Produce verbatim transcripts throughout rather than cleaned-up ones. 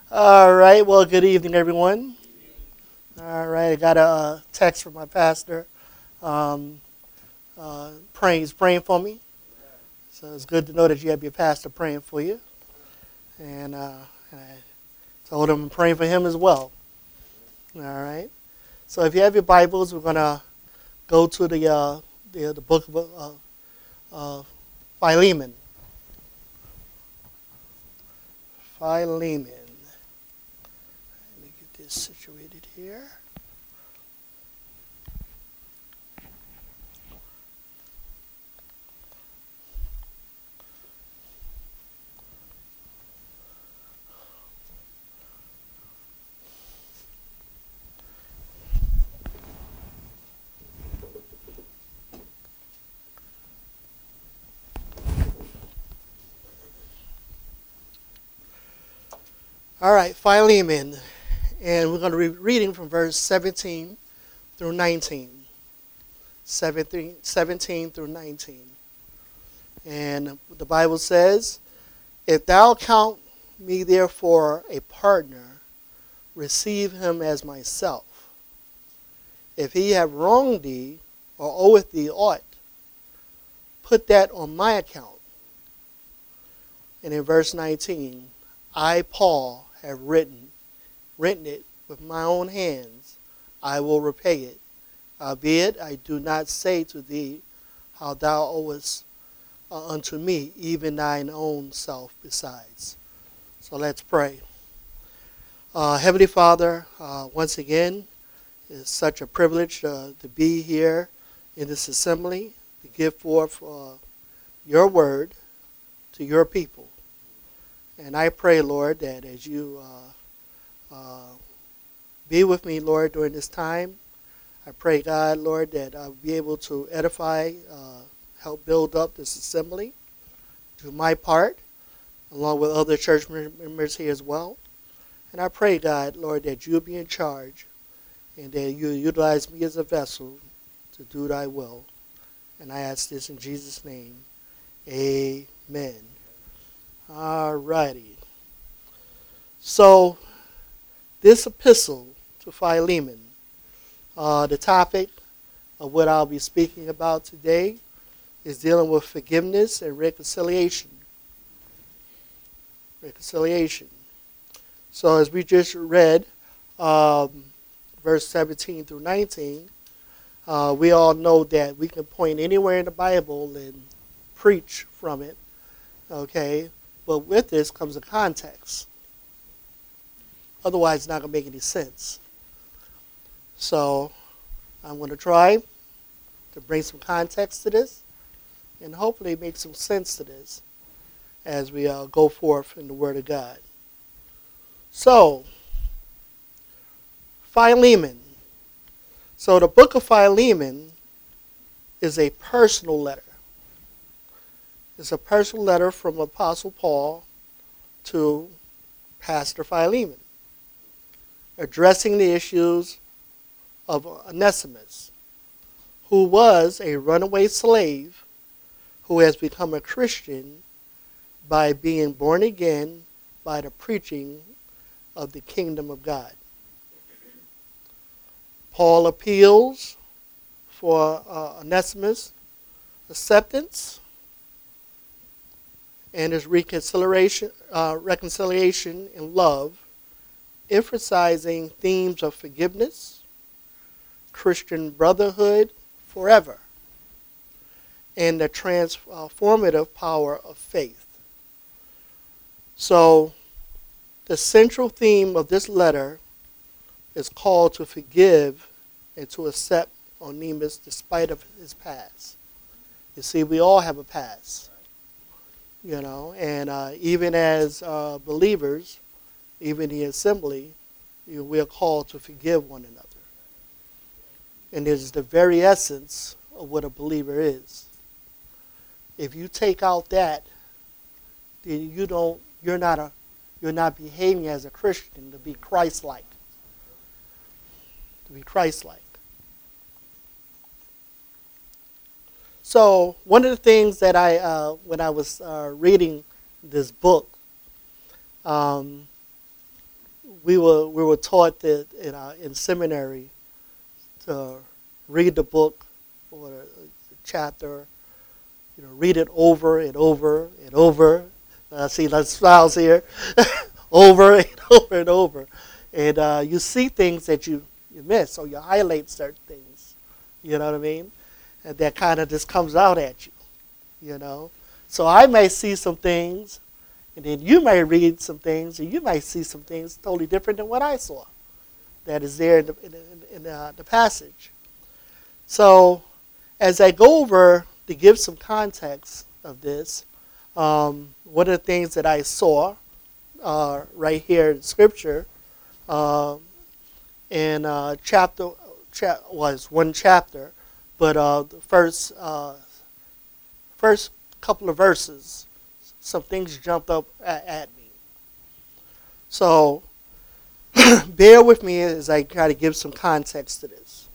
All right. Well, good evening, everyone. All right. I got a uh, text from my pastor um, uh, praying, he's praying for me. So it's good to know that you have your pastor praying for you. And, uh, and I told him I'm praying for him as well. All right. So if you have your Bibles, we're going to go to the, uh, the the book of uh, uh, Philemon. Philemon. Let me get this situated here. All right, Philemon. And we're going to be reading from verse seventeen through nineteen. seventeen, seventeen through nineteen. And the Bible says, "If thou count me therefore a partner, receive him as myself. If he have wronged thee, or oweth thee aught, put that on my account." And in verse nineteen, "I, Paul, have written, written it with my own hands. I will repay it. Howbeit, I do not say to thee how thou owest uh, unto me, even thine own self besides." So let's pray. Uh, Heavenly Father, uh, once again, it's such a privilege uh, to be here in this assembly, to give forth uh, your word to your people. And I pray, Lord, that as you uh, uh, be with me, Lord, during this time, I pray, God, Lord, that I'll be able to edify, uh, help build up this assembly, do my part, along with other church members here as well. And I pray, God, Lord, that you'll be in charge and that you utilize me as a vessel to do thy will. And I ask this in Jesus' name. Amen. All righty. So, this epistle to Philemon, uh, the topic of what I'll be speaking about today is dealing with forgiveness and reconciliation. Reconciliation. So, as we just read, um, verse seventeen through nineteen, uh, we all know that we can point anywhere in the Bible and preach from it, okay? But with this comes a context. Otherwise, it's not going to make any sense. So I'm going to try to bring some context to this and hopefully make some sense to this as we uh, go forth in the Word of God. So, Philemon. So the book of Philemon is a personal letter. It's a personal letter from Apostle Paul to Pastor Philemon, addressing the issues of Onesimus, who was a runaway slave who has become a Christian by being born again by the preaching of the kingdom of God. Paul appeals for uh, Onesimus' acceptance and his reconciliation, uh, reconciliation in love, emphasizing themes of forgiveness, Christian brotherhood forever, and the transformative power of faith. So, the central theme of this letter is called to forgive and to accept Onesimus despite of his past. You see, we all have a past. You know, and uh, even as uh, believers, even the assembly, you know, we are called to forgive one another. And it is the very essence of what a believer is. If you take out that, then you don't. You're not a. You're not behaving as a Christian to be Christ-like. To be Christ-like. So one of the things that I, uh, when I was uh, reading this book, um, we were we were taught that in our, in seminary to read the book or the chapter, you know, read it over and over and over. I see lots of smiles here, over and over and over, and uh, you see things that you you miss, or you highlight certain things. You know what I mean? And that kind of just comes out at you. You know, so I may see some things. And then you may read some things, and you might see some things totally different than what I saw that is there in the, in, the, in the, the passage. So as I go over to give some context of this, um, one of the things that I saw uh, right here in Scripture, uh, in uh, chapter, cha- was one chapter, but uh, the first, uh, first couple of verses, some things jumped up at, at me. So bear with me as I try to give some context to this.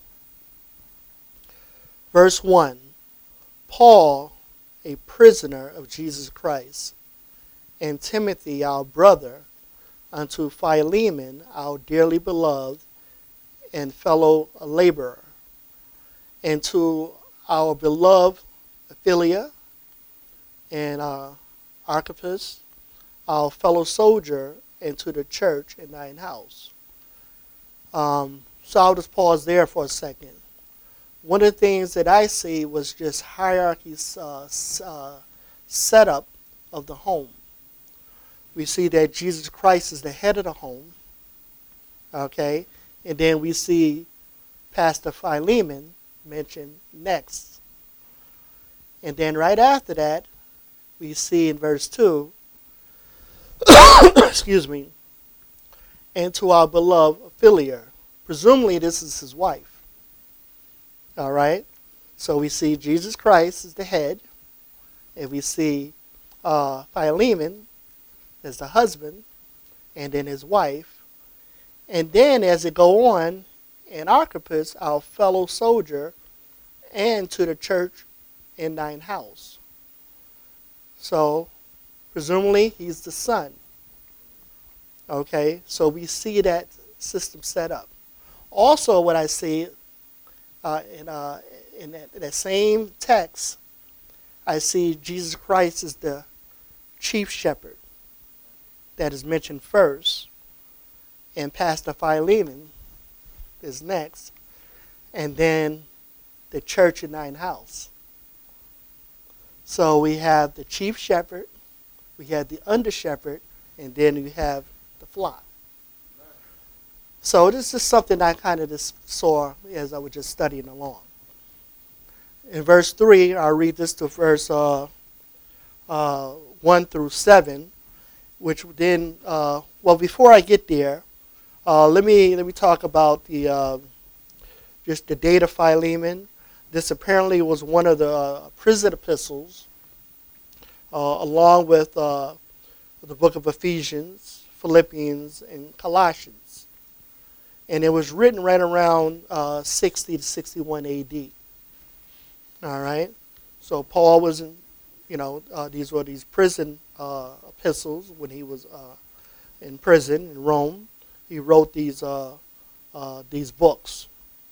Verse one, Paul, a prisoner of Jesus Christ, and Timothy, our brother, unto Philemon, our dearly beloved and fellow laborer, and to our beloved Apphia and uh, Archippus, our fellow soldier, and to the church in thine house. Um, so I'll just pause there for a second. One of the things that I see was just hierarchy's uh, uh, setup of the home. We see that Jesus Christ is the head of the home, okay? And then we see Pastor Philemon mentioned next. And then right after that, we see in verse two, excuse me, and to our beloved Apphia. Presumably this is his wife. All right? So we see Jesus Christ as the head, and we see uh, Philemon as the husband, and then his wife. And then as it go on, and Archippus, our fellow soldier, and to the church in thine house. So, presumably, he's the son. Okay, so we see that system set up. Also, what I see uh, in, uh, in, that, in that same text, I see Jesus Christ as the chief shepherd that is mentioned first, and Pastor Philemon is next, and then the church in thine house. So we have the chief shepherd, we have the under shepherd, and then we have the flock. So this is something I kind of just saw as I was just studying along. In verse three, I'll read this to verse uh, uh, one through seven, which then, uh, well, before I get there, uh, let me let me talk about the uh, just the date of Philemon. This apparently was one of the uh, prison epistles, uh, along with uh, the book of Ephesians, Philippians, and Colossians. And it was written right around uh, sixty to sixty-one A D. All right? So Paul was in, you know, uh, these were these prison uh, epistles when he was uh, in prison in Rome. He wrote these, uh, uh, these books.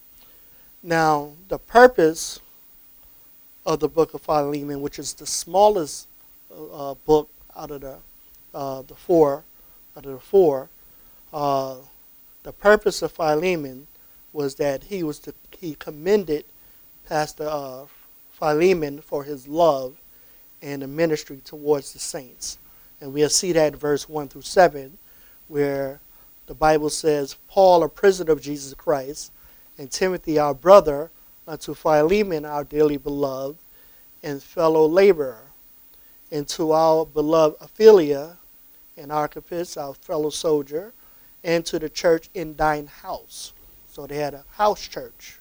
Now, the purpose of the book of Philemon, which is the smallest uh, book out of the uh, the four, out of the four, uh, the purpose of Philemon was that he was to, he commended Pastor uh, Philemon for his love and the ministry towards the saints, and we'll see that in verse one through seven, where the Bible says, "Paul, a prisoner of Jesus Christ, and Timothy, our brother, unto Philemon, our dearly beloved and fellow laborer, and to our beloved Apphia and Archippus, our fellow soldier, and to the church in thine house." So they had a house church.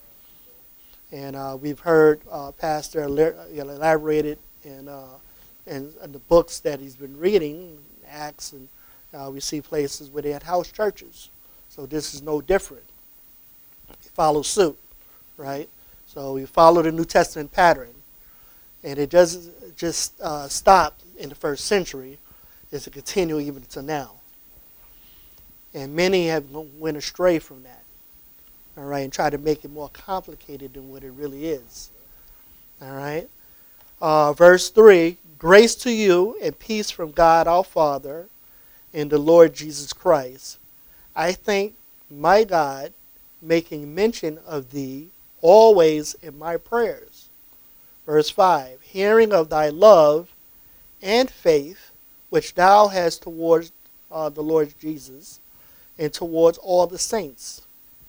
And uh, we've heard uh, Pastor elaborated in, uh, in, in the books that he's been reading, Acts, and uh, we see places where they had house churches. So this is no different. Follow suit, right? So we follow the New Testament pattern, and it doesn't just uh, stop in the first century; it's a continue even to now. And many have went astray from that, all right, and try to make it more complicated than what it really is, all right. Uh, verse three, grace to you and peace from God our Father and the Lord Jesus Christ. I thank my God, making mention of thee always in my prayers. Verse five, hearing of thy love and faith, which thou hast towards uh, the Lord Jesus, and towards all the saints,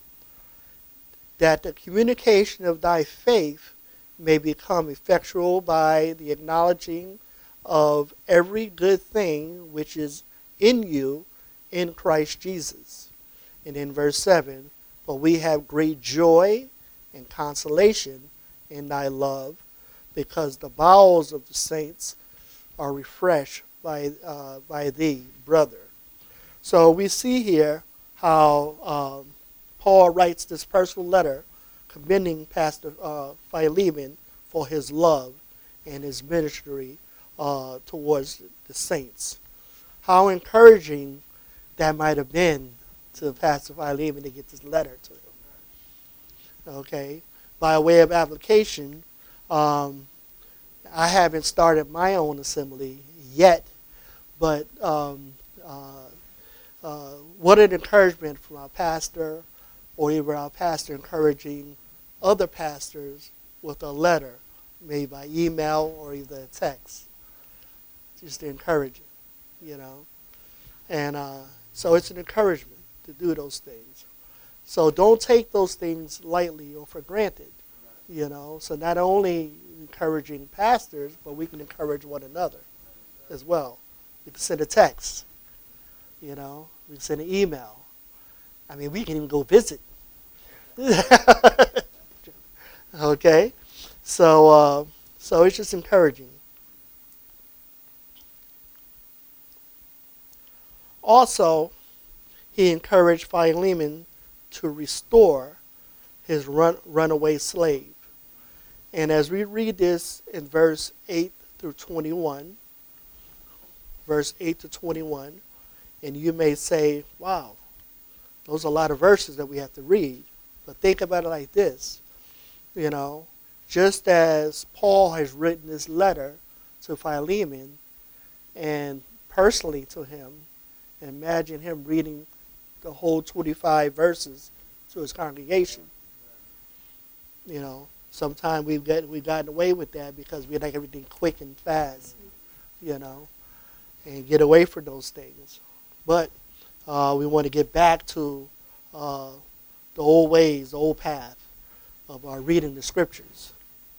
that the communication of thy faith may become effectual by the acknowledging of every good thing which is in you in Christ Jesus. And in verse seven, for we have great joy and consolation in thy love, because the bowels of the saints are refreshed by, uh, by thee, brother. So we see here how um, Paul writes this personal letter commending Pastor uh, Philemon for his love and his ministry uh, towards the saints. How encouraging that might have been to Pastor Philemon to get this letter to him. Okay, by way of application, um, I haven't started my own assembly yet, but um, uh, uh, what an encouragement from our pastor, or even our pastor encouraging other pastors with a letter, maybe by email or either a text, just to encourage it, you know. And uh, so it's an encouragement to do those things. So don't take those things lightly or for granted, you know. So not only encouraging pastors, but we can encourage one another as well. We can send a text, you know. We can send an email. I mean, we can even go visit. Okay, so uh, so it's just encouraging. Also, he encouraged Philemon to restore his run, runaway slave. And as we read this in verse eight through twenty-one, verse eight to twenty-one, and you may say, wow, those are a lot of verses that we have to read. But think about it like this. You know, just as Paul has written this letter to Philemon and personally to him, imagine him reading the whole twenty-five verses to his congregation. You know, sometimes we've, got, we've gotten away with that because we like everything quick and fast, you know, and get away from those things. But uh, we want to get back to uh, the old ways, the old path of our reading the scriptures.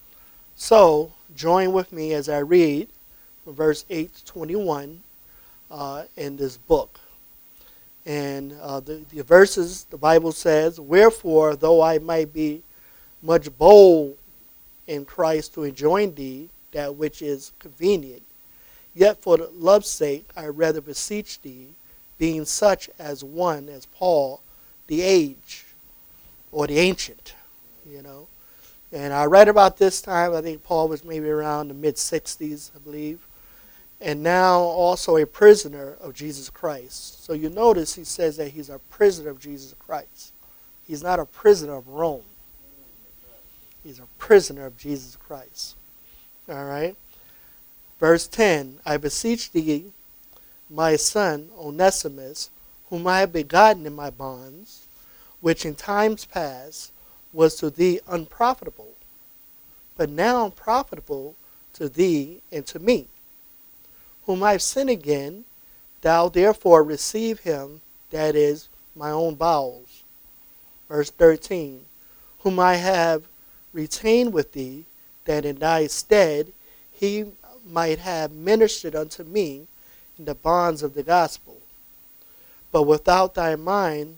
So join with me as I read from verse eight to twenty-one uh, in this book. And uh, the, the verses, the Bible says, wherefore, though I might be much bold in Christ to enjoin thee that which is convenient, yet for the love's sake I rather beseech thee, being such as one as Paul, the age, or the ancient, you know. And I read about this time, I think Paul was maybe around the mid-sixties, I believe. And now also a prisoner of Jesus Christ. So you notice he says that he's a prisoner of Jesus Christ. He's not a prisoner of Rome. He's a prisoner of Jesus Christ. All right. Verse ten, I beseech thee, my son Onesimus, whom I have begotten in my bonds, which in times past was to thee unprofitable, but now profitable to thee and to me, whom I have sent again, thou therefore receive him, that is, my own bowels. Verse thirteen, whom I have retained with thee, that in thy stead he might have ministered unto me in the bonds of the gospel. But without thy mind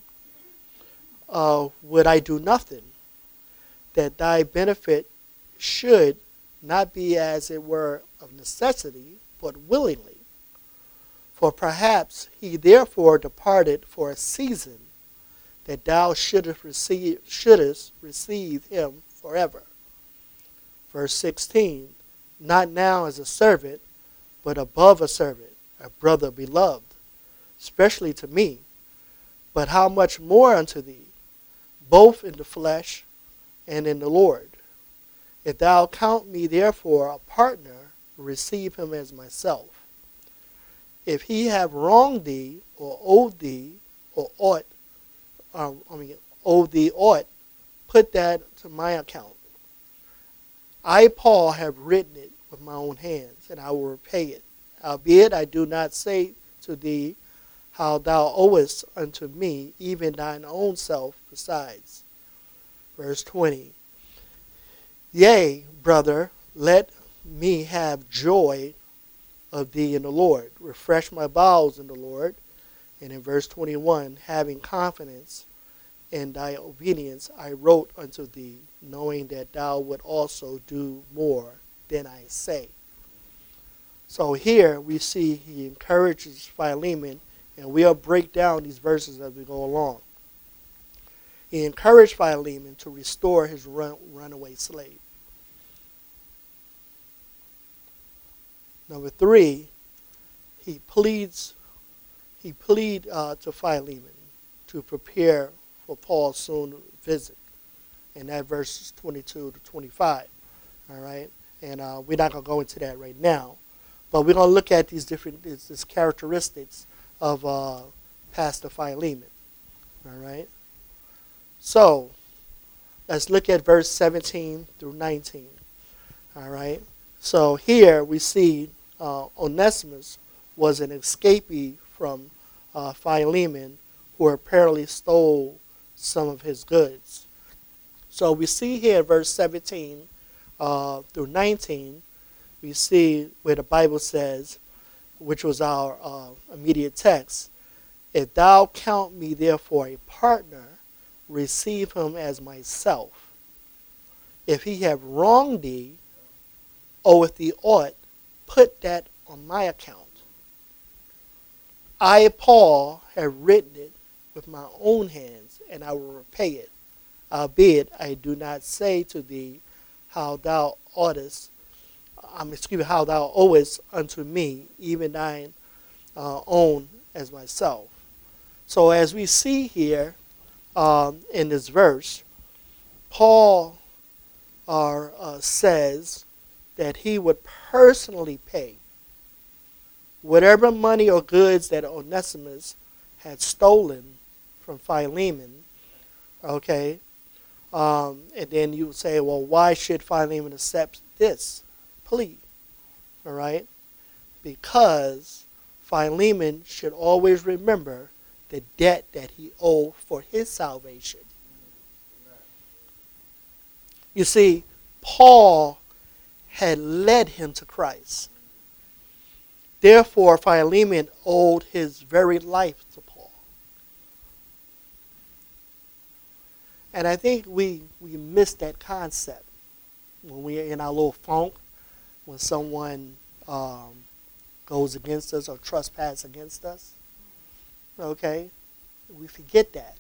uh, would I do nothing, that thy benefit should not be as it were of necessity, but willingly. For perhaps he therefore departed for a season, that thou shouldest receive, shouldest receive him forever. Verse sixteen, not now as a servant, but above a servant, a brother beloved, especially to me, but how much more unto thee, both in the flesh and in the Lord? If thou count me therefore a partner, receive him as myself. If he have wronged thee, or owed thee, or ought, uh, I mean, owed thee aught, put that to my account. I, Paul, have written it with my own hands, and I will repay it. Albeit I do not say to thee how thou owest unto me, even thine own self besides. Verse twenty. Yea, brother, let me have joy of thee in the Lord. Refresh my bowels in the Lord. And in verse twenty-one, having confidence in thy obedience, I wrote unto thee, knowing that thou would also do more than I say. So here we see he encourages Philemon, and we'll break down these verses as we go along. He encouraged Philemon to restore his run, runaway slave. Number three, he pleads, he plead uh, to Philemon to prepare for Paul's soon visit. And that verses twenty-two to twenty-five. All right, and uh, we're not going to go into that right now, but we're going to look at these different these, these characteristics of uh, Pastor Philemon. All right. So let's look at verse seventeen through nineteen. All right. So here we see uh, Onesimus was an escapee from uh, Philemon, who apparently stole some of his goods. So we see here verse seventeen uh, through nineteen, we see where the Bible says, which was our uh, immediate text, if thou count me therefore a partner, receive him as myself. If he have wronged thee, oweth thee aught, put that on my account. I, Paul, have written it with my own hands, and I will repay it. Albeit I do not say to thee how thou oughtest, um, excuse me, how thou owest unto me, even thine uh, own as myself. So as we see here um, in this verse, Paul uh, uh, says that he would personally pay whatever money or goods that Onesimus had stolen from Philemon. Okay, um, and then you would say, well, why should Philemon accept this plea? All right, because Philemon should always remember the debt that he owed for his salvation. You see, Paul had led him to Christ. Therefore, Philemon owed his very life to Paul. And I think we, we miss that concept when we're in our little funk, when someone um, goes against us or trespasses against us. Okay? We forget that.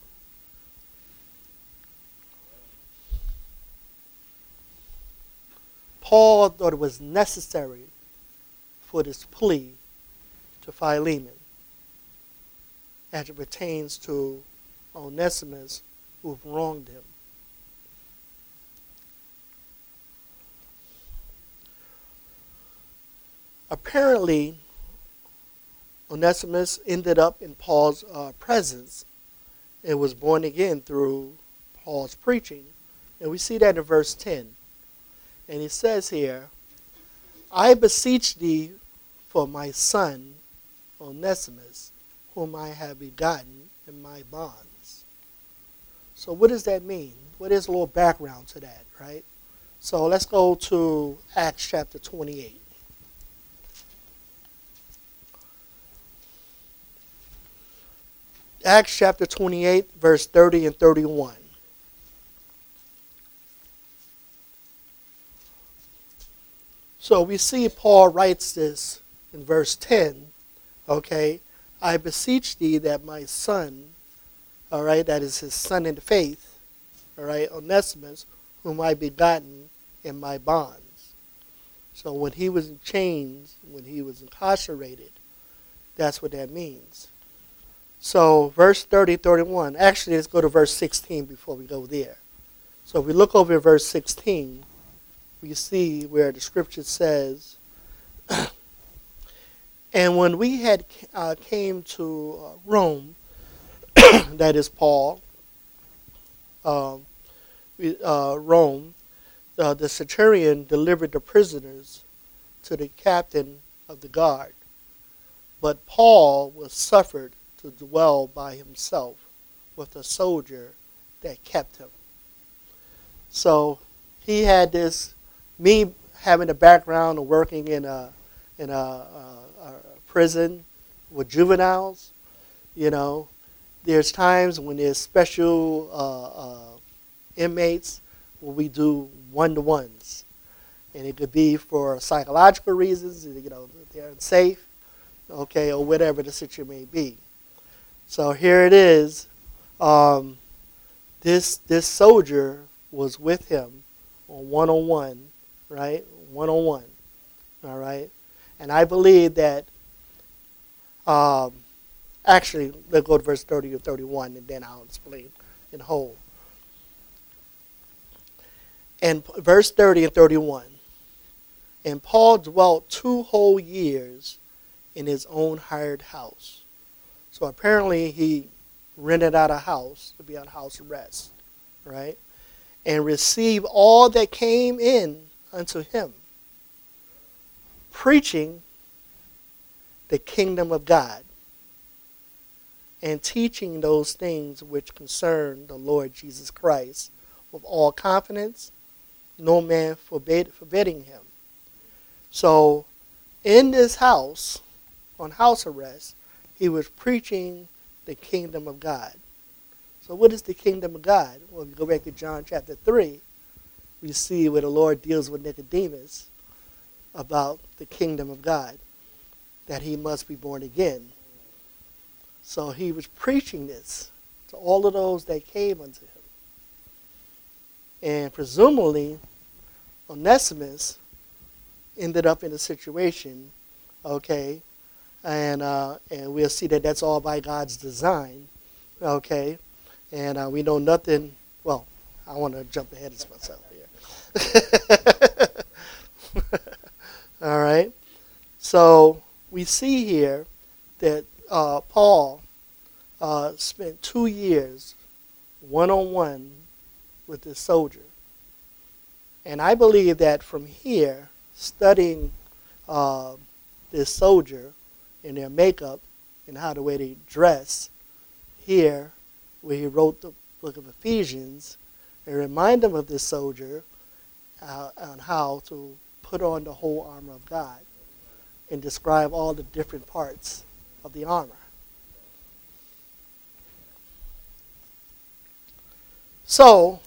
Paul thought it was necessary for this plea to Philemon as it pertains to Onesimus, who wronged him. Apparently, Onesimus ended up in Paul's uh, presence and was born again through Paul's preaching. And we see that in verse ten. And he says here, I beseech thee for my son, Onesimus, whom I have begotten in my bonds. So what does that mean? What is a little background to that, right? So let's go to Acts chapter twenty-eight. Acts chapter twenty-eight, verse thirty and thirty-one. So we see Paul writes this in verse ten, okay, I beseech thee that my son, all right, that is his son in the faith, all right, Onesimus, whom I begotten in my bonds. So when he was in chains, when he was incarcerated, that's what that means. So verse thirty, thirty-one. Actually, let's go to verse sixteen before we go there. So if we look over at verse sixteen, we see where the scripture says, and when we had uh, came to uh, Rome, that is Paul, um, we, uh, Rome, uh, the centurion delivered the prisoners to the captain of the guard. But Paul was suffered to dwell by himself with a soldier that kept him. So he had this, me having a background of working in a in a, a, a prison with juveniles, you know, there's times when there's special uh, uh, inmates where we do one-to-ones. And it could be for psychological reasons, you know, they're unsafe, okay, or whatever the situation may be. So here it is. Um, this this soldier was with him on one-on-one, right? One-on-one, all right? And I believe that, um, actually, let's go to verse thirty or thirty-one, and then I'll explain in whole. And verse thirty and thirty-one. And Paul dwelt two whole years in his own hired house. So apparently he rented out a house to be on house arrest, right? And received all that came in unto him, preaching the kingdom of God and teaching those things which concern the Lord Jesus Christ with all confidence, no man forbid, forbidding him. So in this house, on house arrest, he was preaching the kingdom of God. So what is the kingdom of God? Well, if you go back to John chapter three, we see where the Lord deals with Nicodemus about the kingdom of God, that he must be born again. So he was preaching this to all of those that came unto him. And presumably, Onesimus ended up in a situation, okay, and uh, and we'll see that that's all by God's design, okay, and uh, we know nothing. Well, I want to jump ahead of myself here. All right, so we see here that uh, Paul uh, spent two years one-on-one with this soldier, and I believe that from here, studying uh, this soldier in their makeup and how the way they dress, here where he wrote the book of Ephesians, and remind them of this soldier uh, on how to put on the whole armor of God and describe all the different parts of the armor. So,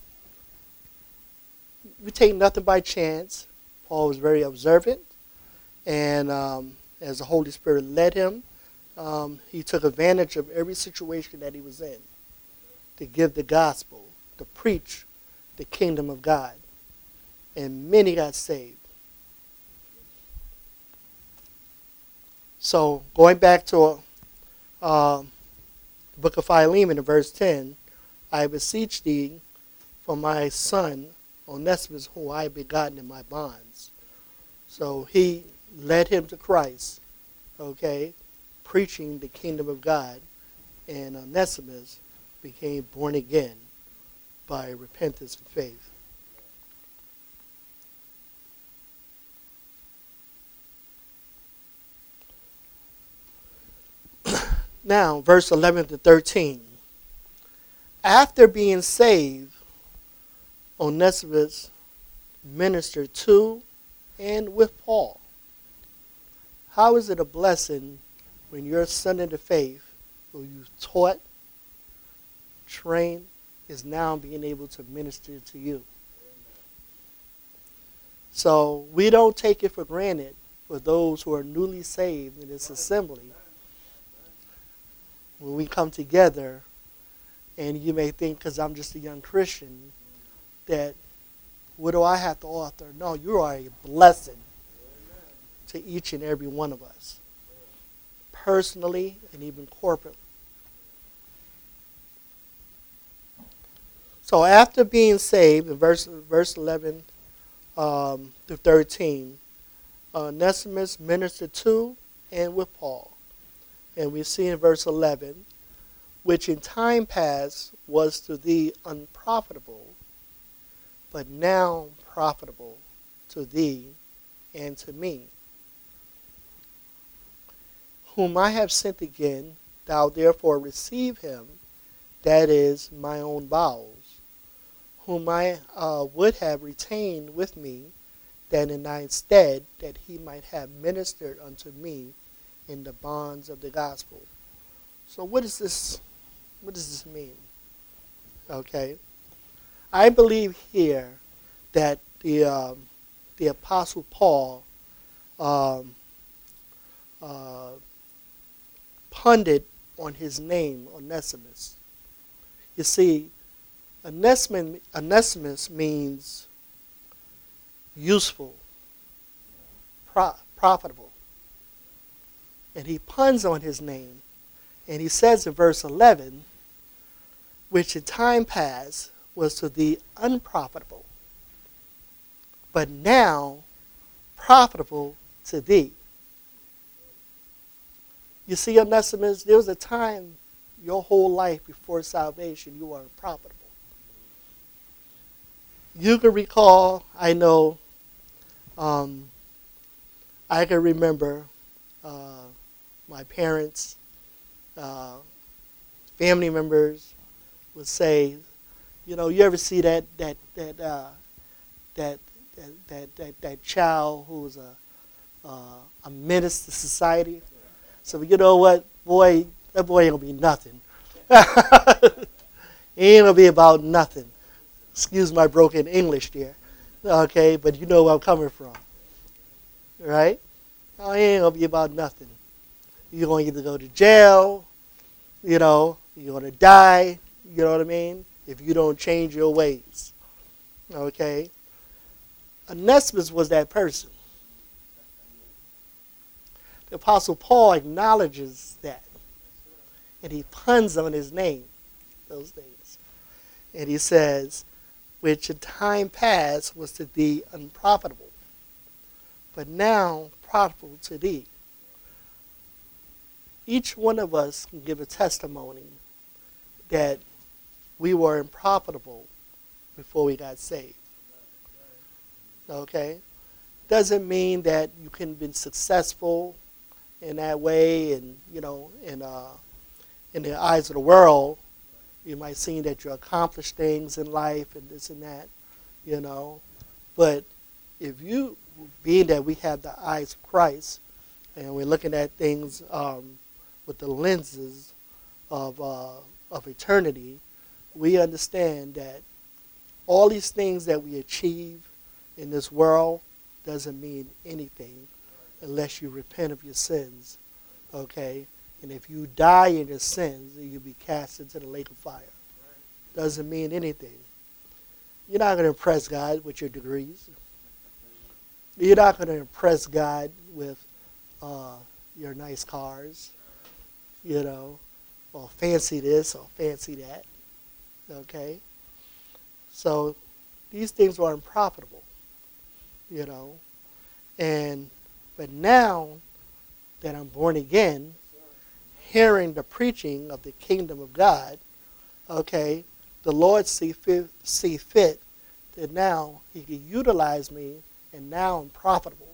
we take nothing by chance. Paul was very observant, and um, as the Holy Spirit led him, um, he took advantage of every situation that he was in to give the gospel, to preach the kingdom of God, and many got saved. So going back to uh, the book of Philemon in verse ten, I beseech thee for my son Onesimus, whom I have begotten in my bonds. So he led him to Christ, okay, preaching the kingdom of God, and Onesimus became born again by repentance and faith. Now, verse eleven to thirteen. After being saved, Onesimus ministered to and with Paul. How is it a blessing when your son in the faith, who you taught, trained, is now being able to minister to you? So we don't take it for granted for those who are newly saved in this assembly. When we come together, and you may think, because I'm just a young Christian, that what do I have to offer? No, you are a blessing to each and every one of us, personally and even corporately. So after being saved, in verse, verse eleven um, through thirteen, uh, Onesimus ministered to and with Paul. And we see in verse eleven, which in time past was to thee unprofitable, but now profitable to thee and to me, whom I have sent again, thou therefore receive him, that is my own bowels, whom I uh, would have retained with me, that in thy stead, that he might have ministered unto me in the bonds of the gospel. So what is this? What does this mean? Okay, I believe here that the um, the Apostle Paul um, uh, pundit on his name, Onesimus. You see, Onesimus, Onesimus means useful, pro- profitable. And he puns on his name. And he says in verse eleven, which in time past was to thee unprofitable, but now profitable to thee. You see, Onesimus, there was a time your whole life before salvation you were unprofitable. You can recall, I know, um, I can remember uh, my parents, uh, family members would say, you know, you ever see that that that uh, that, that that that that child who's a uh, a menace to society? So you know what, boy, that boy ain't gonna be nothing. He ain't gonna be about nothing. Excuse my broken English there, okay? But you know where I'm coming from, right? No, he ain't gonna be about nothing. You're gonna either go to jail, you know, you're gonna die. You know what I mean? If you don't change your ways, okay? Onesimus was that person. The Apostle Paul acknowledges that, and he puns on his name those days. And he says, which in time past was to thee unprofitable, but now profitable to thee. Each one of us can give a testimony that we were unprofitable before we got saved. Okay? Doesn't mean that you can be successful in that way, and you know, in uh, in the eyes of the world, you might seem that you accomplish things in life and this and that, you know. But if you, being that we have the eyes of Christ, and we're looking at things um, with the lenses of uh, of eternity, we understand that all these things that we achieve in this world doesn't mean anything unless you repent of your sins, okay? And if you die in your sins, you'll be cast into the lake of fire. Doesn't mean anything. You're not going to impress God with your degrees. You're not going to impress God with uh, your nice cars, you know, or fancy this or fancy that, okay? So these things are unprofitable, you know. And but now that I'm born again, hearing the preaching of the kingdom of God, okay, the Lord see fit, see fit that now he can utilize me, and now I'm profitable.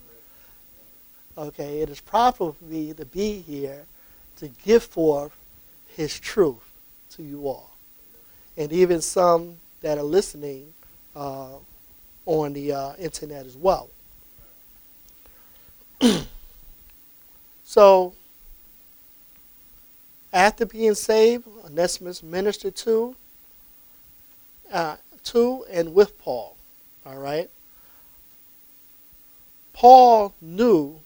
Okay, it is profitable for me to be here to give forth his truth to you all. And even some that are listening uh, on the uh, internet as well. So, after being saved, Onesimus ministered to, uh, to and with Paul. All right. Paul knew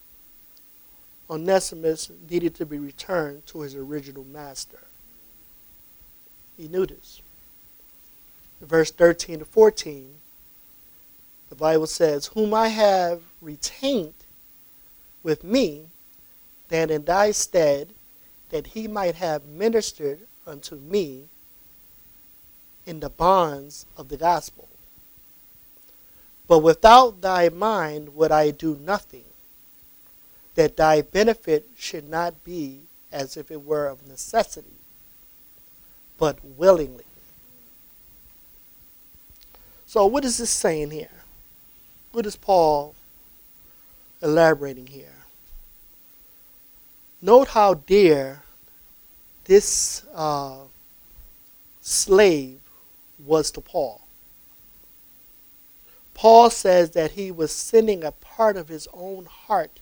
Onesimus needed to be returned to his original master. He knew this. In verse thirteen to fourteen, the Bible says, whom I have retained with me, that in thy stead, that he might have ministered unto me in the bonds of the gospel. But without thy mind would I do nothing, that thy benefit should not be as if it were of necessity, but willingly. So what is this saying here? What is Paul elaborating here? Note how dear this uh, slave was to Paul. Paul says that he was sending a part of his own heart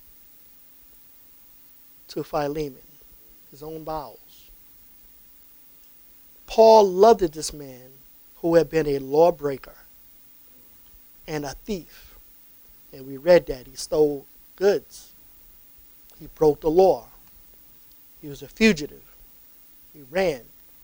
to Philemon, his own bowels. Paul loved this man who had been a lawbreaker and a thief. And we read that. He stole goods. He broke the law. He was a fugitive. He ran.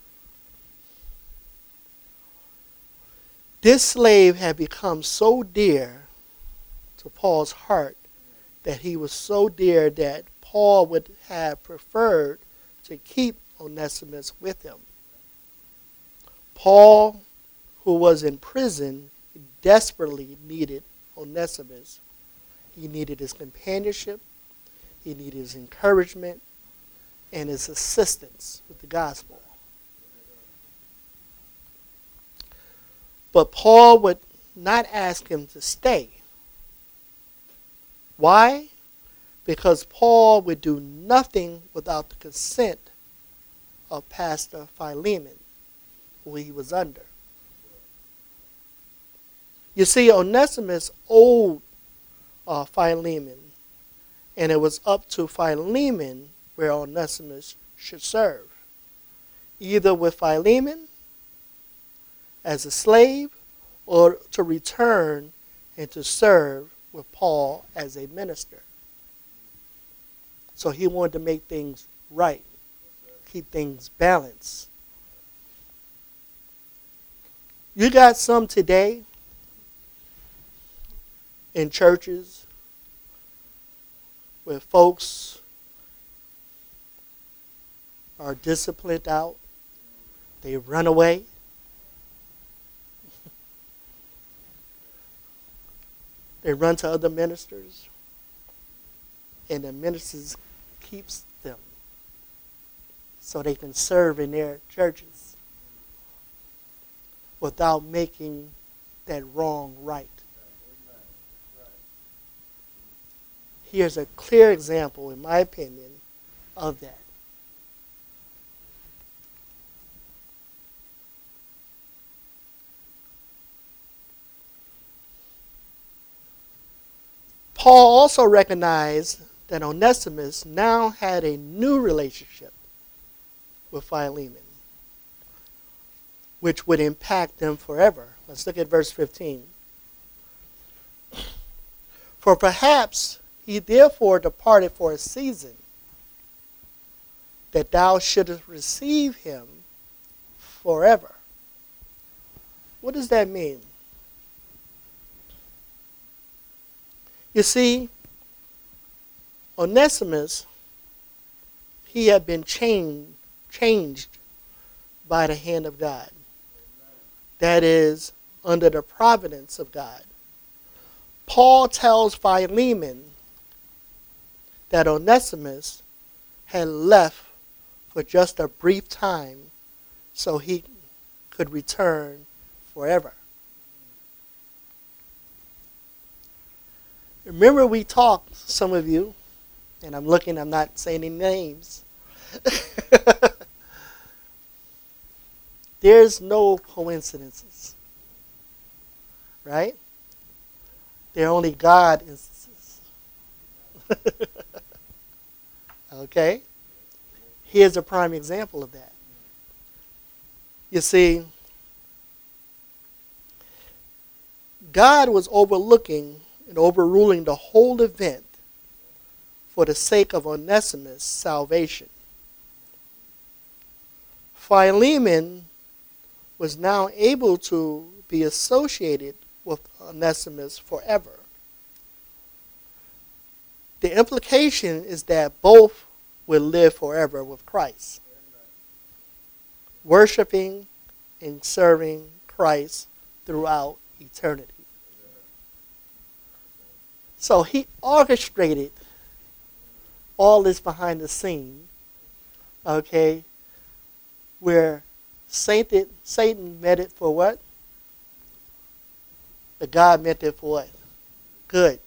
This slave had become so dear to Paul's heart that he was so dear that Paul would have preferred to keep Onesimus with him. Paul, who was in prison, desperately needed Onesimus. He needed his companionship, he needed his encouragement, and his assistance with the gospel. But Paul would not ask him to stay. Why? Because Paul would do nothing without the consent of Pastor Philemon, who he was under. You see, Onesimus owed uh, Philemon, and it was up to Philemon where Onesimus should serve, either with Philemon as a slave or to return and to serve with Paul as a minister. So he wanted to make things right, keep things balanced. You got some today in churches where folks are disciplined out, they run away. They run to other ministers, and the ministers keeps them so they can serve in their churches without making that wrong right. Here's a clear example, in my opinion, of that. Paul also recognized that Onesimus now had a new relationship with Philemon, which would impact them forever. Let's look at verse fifteen. For perhaps he therefore departed for a season, that thou shouldest receive him forever. What does that mean? You see, Onesimus, he had been changed, changed by the hand of God. That is, under the providence of God. Paul tells Philemon that Onesimus had left for just a brief time so he could return forever. Remember we talked, some of you, and I'm looking, I'm not saying any names. There's no coincidences, right? They're only God instances. Okay? Here's a prime example of that. You see, God was overlooking and overruling the whole event for the sake of Onesimus' salvation. Philemon was now able to be associated with Onesimus forever. The implication is that both will live forever with Christ, worshiping and serving Christ throughout eternity. So he orchestrated all this behind the scene, okay, where Satan, Satan meant it for what? But God meant it for what? Good.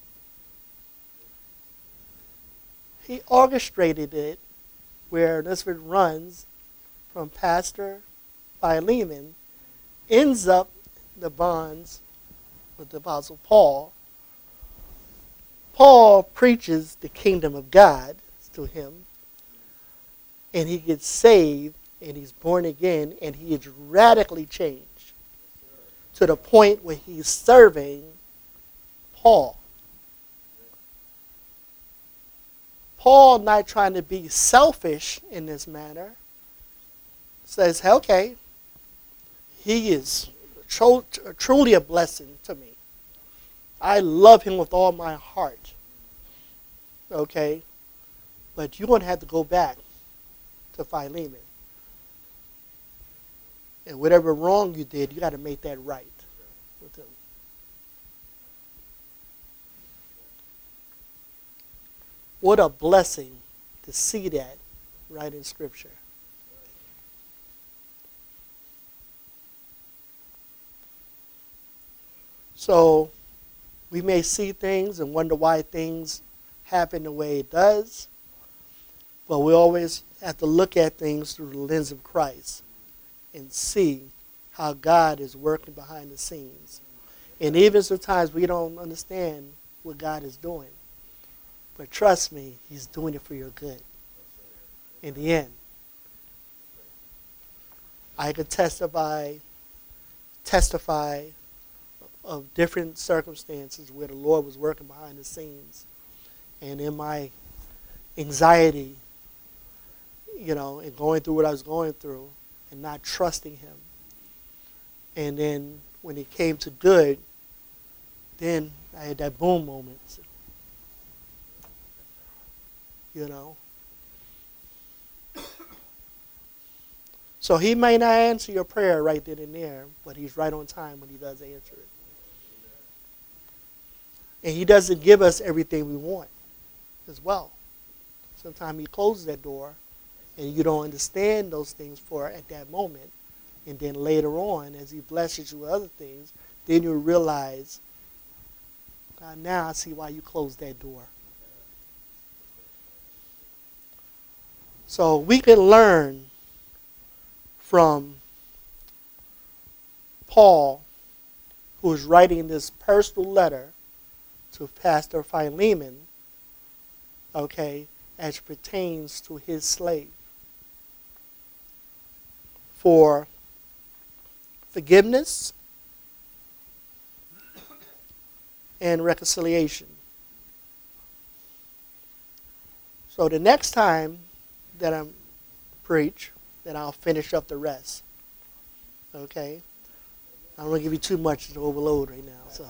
He orchestrated it where this one runs from Pastor Philemon, ends up in the bonds with the Apostle Paul. Paul preaches the kingdom of God to him, and he gets saved, and he's born again, and he is radically changed to the point where he's serving Paul. Paul, not trying to be selfish in this manner, says, okay, he is tro- truly a blessing to me. I love him with all my heart. Okay? But you're going to have to go back to Philemon. And whatever wrong you did, you got to make that right with him. What a blessing to see that right in Scripture. So we may see things and wonder why things happen the way it does, but we always have to look at things through the lens of Christ and see how God is working behind the scenes. And even sometimes we don't understand what God is doing. But trust me, he's doing it for your good. In the end, I could testify, testify of different circumstances where the Lord was working behind the scenes. And in my anxiety, you know, and going through what I was going through and not trusting him. And then when it came to good, then I had that boom moment. You know. So he may not answer your prayer right then and there, but he's right on time when he does answer it. And he doesn't give us everything we want as well. Sometimes he closes that door and you don't understand those things for at that moment. And then later on, as he blesses you with other things, then you realize, God, now I see why you closed that door. So we can learn from Paul, who is writing this personal letter to Pastor Philemon, okay, as it pertains to his slave. For forgiveness and reconciliation. So the next time that I preach, then I'll finish up the rest. Okay? I don't want to give you too much to overload right now. So,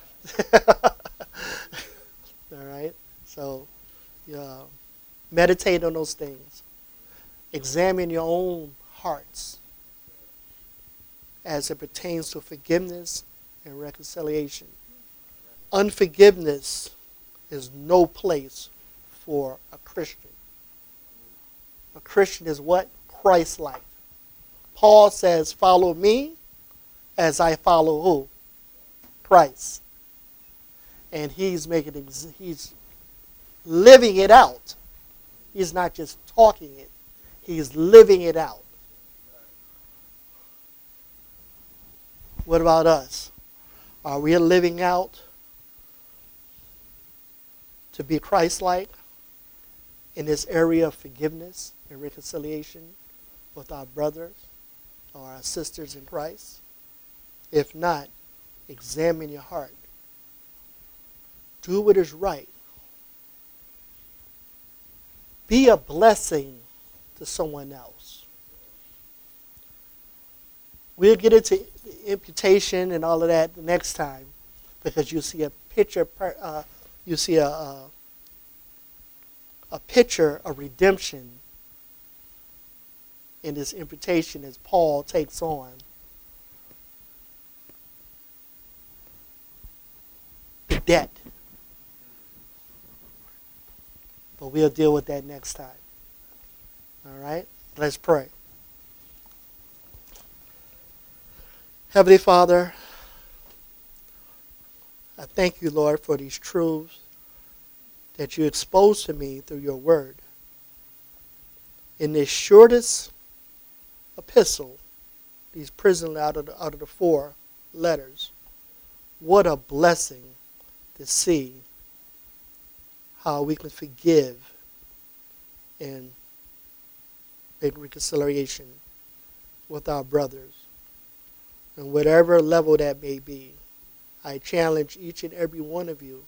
all right? So, yeah, meditate on those things. Examine your own hearts as it pertains to forgiveness and reconciliation. Unforgiveness is no place for a Christian. A Christian is what? Christ-like. Paul says, follow me as I follow who? Christ. And he's making, he's living it out. He's not just talking it. He's living it out. What about us? Are we living out to be Christ-like in this area of forgiveness and reconciliation with our brothers or our sisters in Christ? If not, examine your heart. Do what is right. Be a blessing to someone else. We'll get into imputation and all of that the next time, because you see a picture, uh, you see a, a a picture of redemption in this imputation as Paul takes on debt. But we'll deal with that next time. All right? Let's pray. Heavenly Father, I thank you, Lord, for these truths that you exposed to me through your word. In this shortest epistle, these prison out of the, out of the four letters, what a blessing to see how we can forgive and make reconciliation with our brothers. And whatever level that may be, I challenge each and every one of you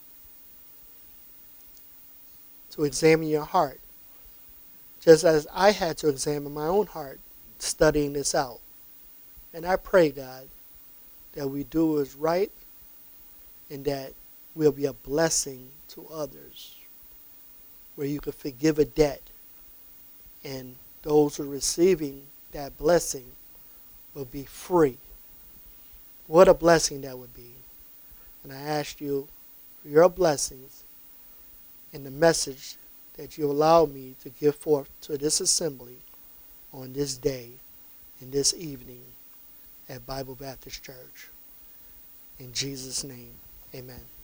to examine your heart, just as I had to examine my own heart studying this out. And I pray, God, that we do what is right and that we'll be a blessing to others, where you can forgive a debt and those who are receiving that blessing will be free. What a blessing that would be. And I ask you for your blessings and the message that you allow me to give forth to this assembly on this day and this evening at Bible Baptist Church. In Jesus' name, amen.